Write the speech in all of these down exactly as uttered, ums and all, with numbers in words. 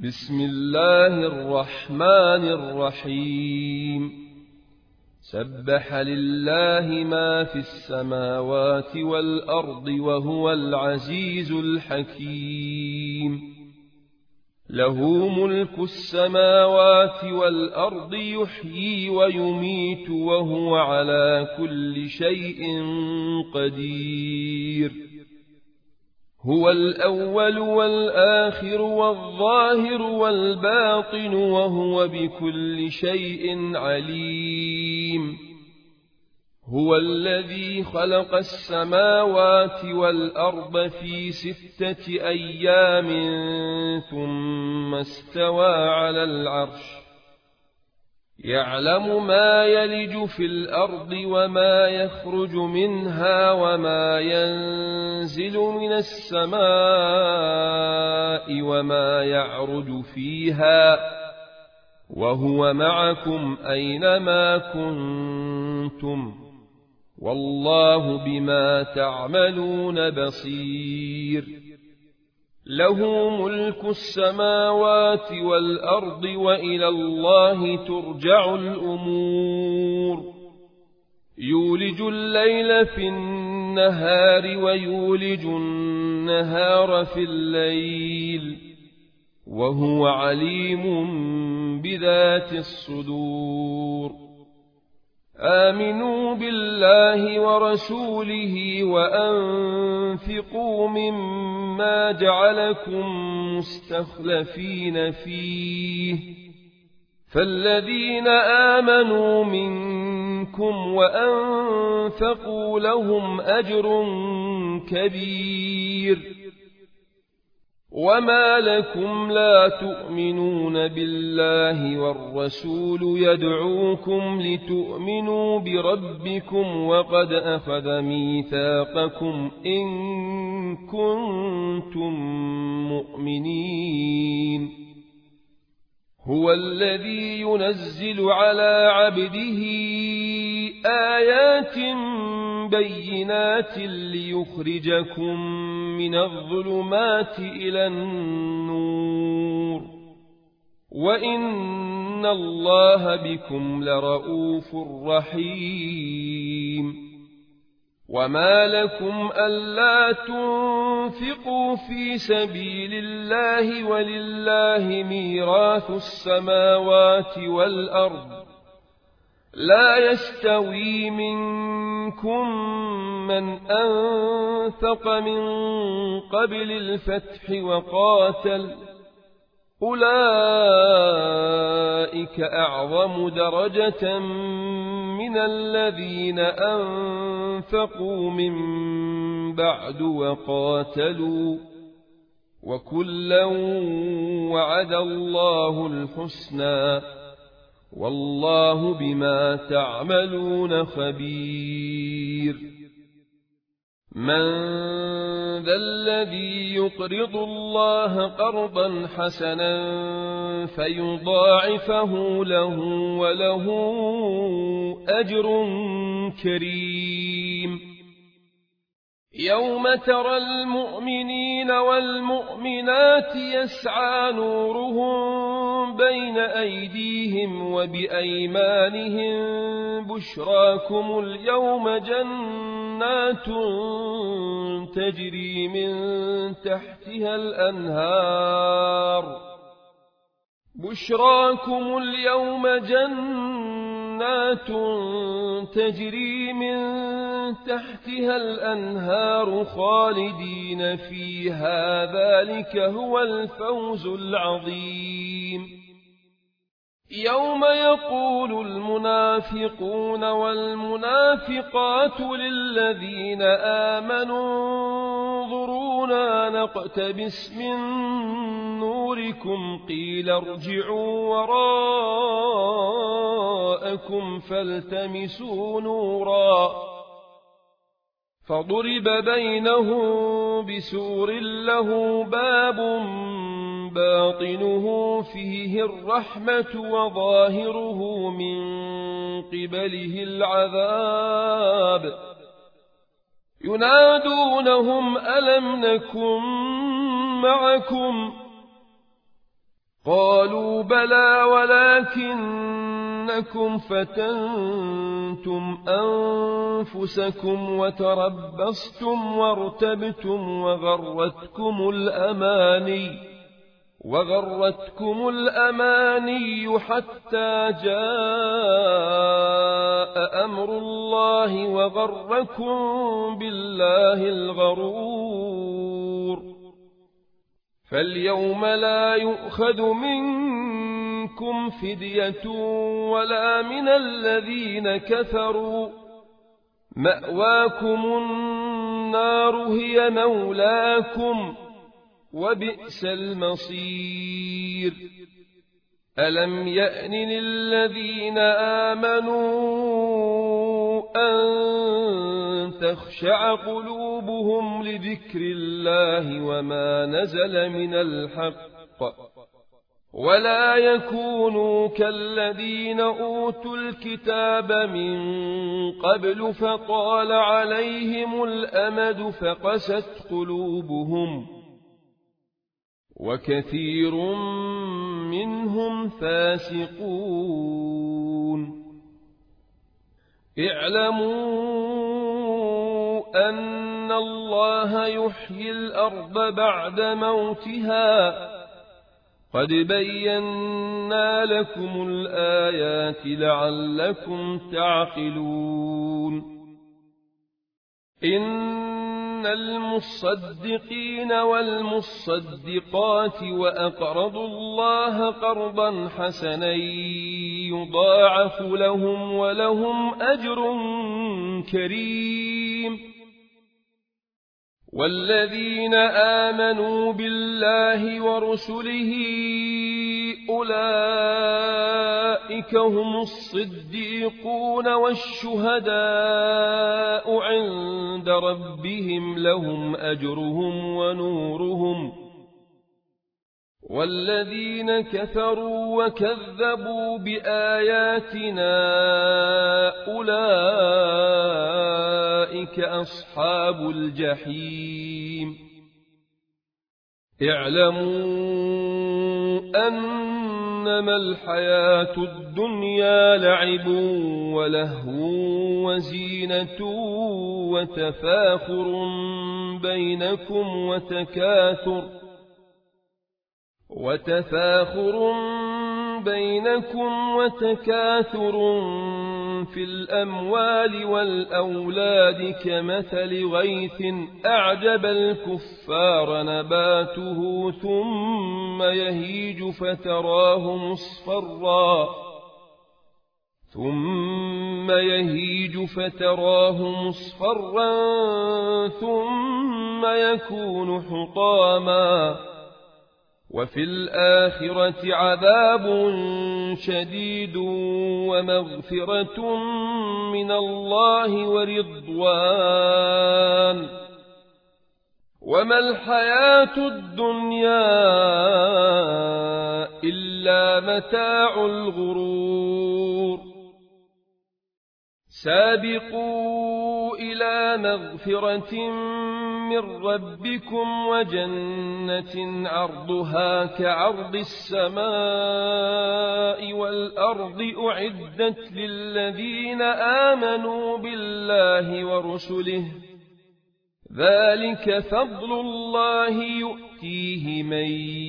بسم الله الرحمن الرحيم سبح لله ما في السماوات والأرض وهو العزيز الحكيم له ملك السماوات والأرض يحيي ويميت وهو على كل شيء قدير هو الأول والآخر والظاهر والباطن وهو بكل شيء عليم هو الذي خلق السماوات والأرض في ستة أيام ثم استوى على العرش يعلم ما يلج في الأرض وما يخرج منها وما ينزل من السماء وما يعرج فيها وهو معكم أينما كنتم والله بما تعملون بصير له ملك السماوات والأرض وإلى الله ترجع الأمور يولج الليل في النهار ويولج النهار في الليل وهو عليم بذات الصدور آمنوا بالله ورسوله وأنفقوا مما جعلكم مستخلفين فيه فالذين آمنوا منكم وأنفقوا لهم أجر كبير وما لكم لا تؤمنون بالله والرسول يدعوكم لتؤمنوا بربكم وقد أخذ ميثاقكم إن كنتم مؤمنين هو الذي ينزل على عبده آيات بينات ليخرجكم من الظلمات إلى النور وإن الله بكم لرؤوف رحيم وما لكم ألا تنفقوا في سبيل الله ولله ميراث السماوات والأرض لا يستوي منكم من أنفق من قبل الفتح وقاتل أولئك أعظم درجة من الذين أنفقوا من بعد وقاتلوا وكلا وعد الله الحسنى والله بما تعملون خبير من ذا الذي يقرض الله قرضا حسنا فيضاعفه له وله أجر كريم يوم ترى المؤمنين والمؤمنات يسعى نورهم بين أيديهم وبأيمانهم بشراكم اليوم جنات تجري من تحتها الأنهار بشراكم اليوم جنات تجري من تحتها الأنهار خالدين فيها ذلك هو الفوز العظيم يوم يقول المنافقون والمنافقات للذين آمنوا انظرونا نقتبس من نوركم قيل ارجعوا وراءكم فالتمسوا نورا فضرب بينهم بسور له باب باطنه فيه الرحمة وظاهره من قبله العذاب ينادونهم ألم نكن معكم قالوا بلى ولكنكم فتنتم أنفسكم وتربصتم وارتبتم وغرتكم الأماني وغرتكم الأماني حتى جاء أمر الله وغركم بالله الغرور فاليوم لا يؤخذ منكم فدية ولا من الذين كفروا مأواكم النار هي مولاكم وبئس المصير ألم يأن للذين آمنوا أن تخشع قلوبهم لذكر الله وما نزل من الحق ولا يكونوا كالذين أوتوا الكتاب من قبل فطال عليهم الأمد فقست قلوبهم وكثير منهم فاسقون اعلموا أن الله يحيي الأرض بعد موتها قد بينا لكم الآيات لعلكم تعقلون إن المصدقين والمصدقات وأقرضوا الله قرضا حسنا يضاعف لهم ولهم أجر كريم والذين آمنوا بالله ورسله أولئك هم الصديقون والشهداء عند ربهم لهم أجرهم ونورهم والذين كفروا وكذبوا بآياتنا أولئك أصحاب الجحيم اعلموا أنما الحياة الدنيا لعب ولهو وزينة وتفاخر بينكم وتكاثر وتفاخر بينكم وتكاثر في الأموال والأولاد كمثل غيث أعجب الكفار نباته ثم يهيج فتراه مصفرا ثم يهيج فتراه مصفرا ثم يكون حطاما وفي الآخرة عذاب شديد ومغفرة من الله ورضوان وما الحياة الدنيا إلا متاع الغرور سابقوا إلى مغفرة من ربكم وجنة عرضها كعرض السماء والأرض أعدت للذين آمنوا بالله ورسله ذلك فضل الله يؤتيه من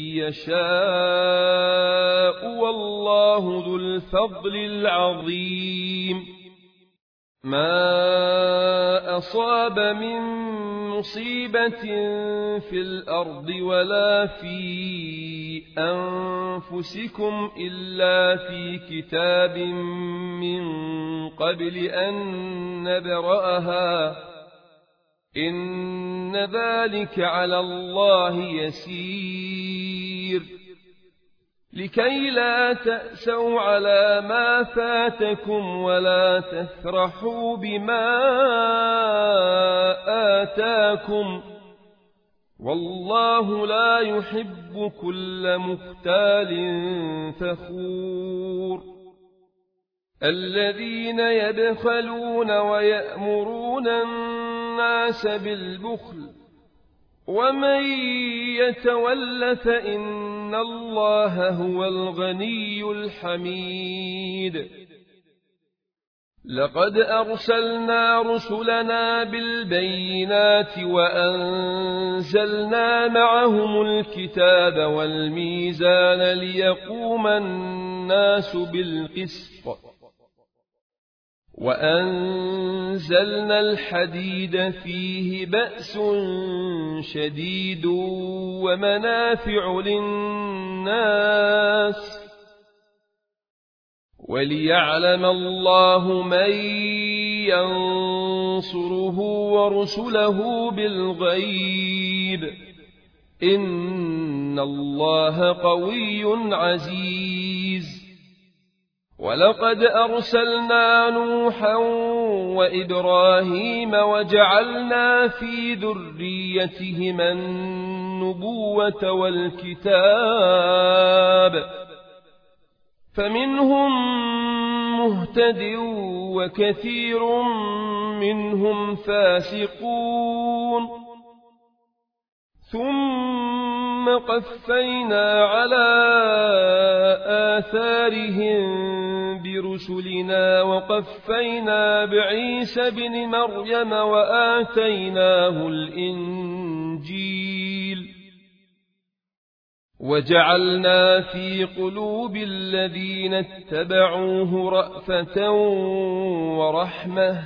يشاء والله ذو الفضل العظيم ما أصاب من مصيبة في الأرض ولا في أنفسكم إلا في كتاب من قبل أن نبرأها إن ذلك على الله يسير لكي لا تأسوا على ما فاتكم ولا تفرحوا بما آتاكم والله لا يحب كل مختال فخور الذين يبخلون ويأمرون الناس بالبخل ومن يتول فإن الله هو الغني الحميد لقد أرسلنا رسلنا بالبينات وأنزلنا معهم الكتاب والميزان ليقوم الناس بالقسط وأنزلنا الحديد فيه بأس شديد ومنافع للناس وليعلم الله من ينصره ورسله بالغيب إن الله قوي عزيز ولقد أرسلنا نوحا وإبراهيم وجعلنا في ذريتهما النبوة والكتاب فمنهم مهتد وكثير منهم فاسقون ثم قفينا على آثارهم برسلنا وقفينا بعيسى بن مريم وآتيناه الإنجيل وجعلنا في قلوب الذين اتبعوه رأفة ورحمة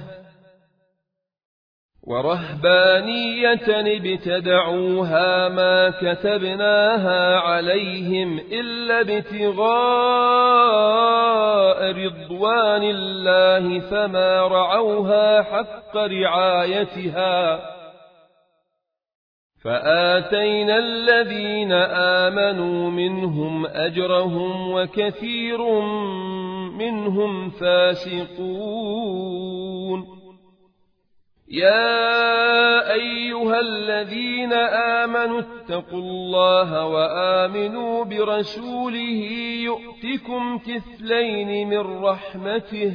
ورهبانية ابتدعوها ما كتبناها عليهم إلا ابتغاء رضوان الله فما رعوها حق رعايتها فآتينا الذين آمنوا منهم أجرهم وكثير منهم فاسقون يا أيها الذين آمنوا اتقوا الله وآمنوا برسوله يؤتكم كفلين من رحمته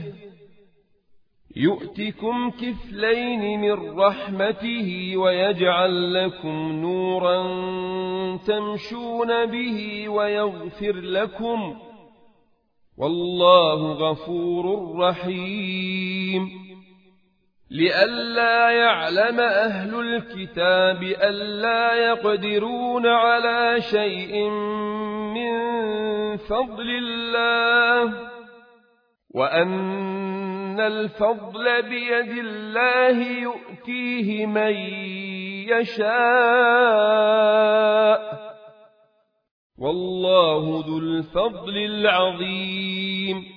يؤتكم كفلين من رحمته ويجعل لكم نورا تمشون به ويغفر لكم والله غفور رحيم لئلا يعلم أهل الكتاب ألا يقدرون على شيء من فضل الله وأن الفضل بيد الله يؤتيه من يشاء والله ذو الفضل العظيم